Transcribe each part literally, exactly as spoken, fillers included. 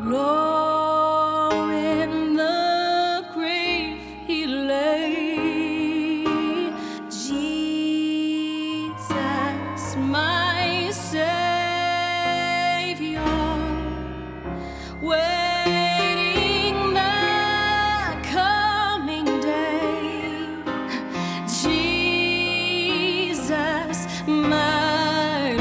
Low in the grave he lay, Jesus, my Savior, waiting the coming day. Jesus, my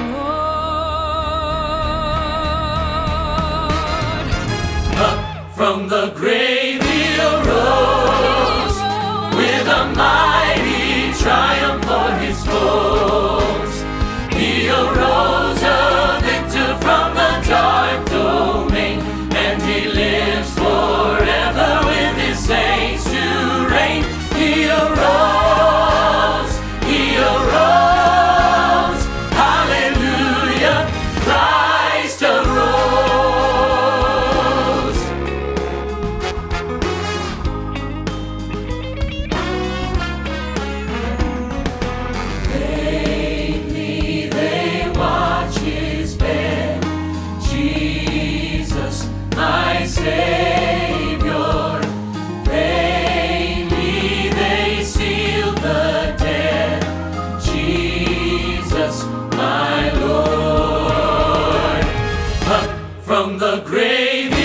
Lord. Up from the grave he arose, with a mighty triumph for his foes. He arose a victor from the dark domain, and he lives forever with his saints to reign. He arose, he arose, hallelujah, Christ arose. Vainly they watch his bed, Jesus, my Savior. Vainly they seal the dead, Jesus, my Lord. Up from the grave